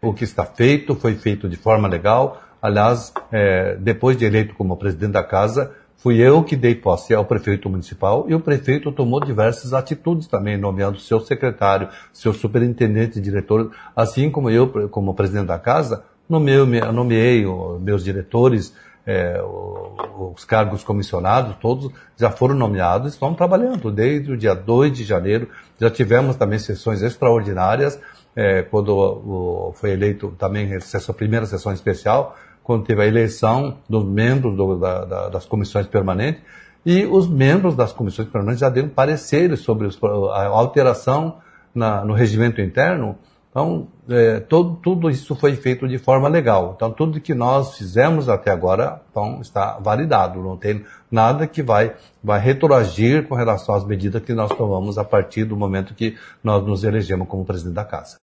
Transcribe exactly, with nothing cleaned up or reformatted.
o que está feito foi feito de forma legal. Aliás, é, depois de eleito como presidente da casa, fui eu que dei posse ao prefeito municipal e o prefeito tomou diversas atitudes também, nomeando seu secretário, seu superintendente, diretor, assim como eu, como presidente da casa, nomeei, nomeei os meus diretores, é, os cargos comissionados, todos já foram nomeados e estão trabalhando. Desde o dia dois de janeiro, já tivemos também sessões extraordinárias, é, quando o, foi eleito também a primeira sessão especial, quando teve a eleição dos membros do, da, da, das comissões permanentes, e os membros das comissões permanentes já deram pareceres sobre os, a alteração na, no regimento interno. Então, é, todo, tudo isso foi feito de forma legal. Então, tudo que nós fizemos até agora então, está validado. Não tem nada que vai, vai retroagir com relação às medidas que nós tomamos a partir do momento que nós nos elegemos como presidente da casa.